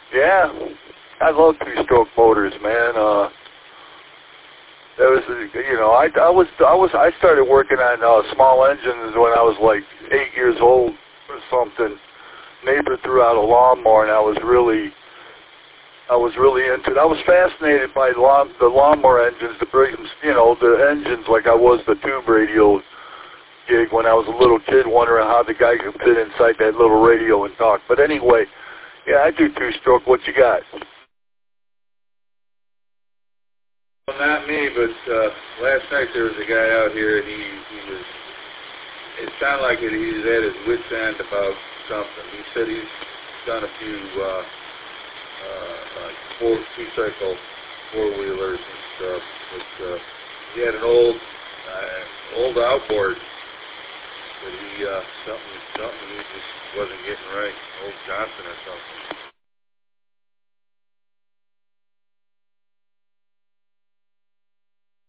Yeah, I love two-stroke motors, man. That was, you know, I started working on small engines when I was like 8 years old or something. Neighbor threw out a lawnmower, and I was really into it. I was fascinated by the lawnmower engines, you know, the engines like I was the tube radio gig when I was a little kid, wondering how the guy could fit inside that little radio and talk. But anyway, yeah, I do two-stroke. What you got? Well, not me, but last night there was a guy out here, and he was. It sounded like he was at his wit's end about something. He said he's done a few two-cycle four-wheelers and stuff, but he had an old outboard, but he something he just wasn't getting right. Old Johnson or something.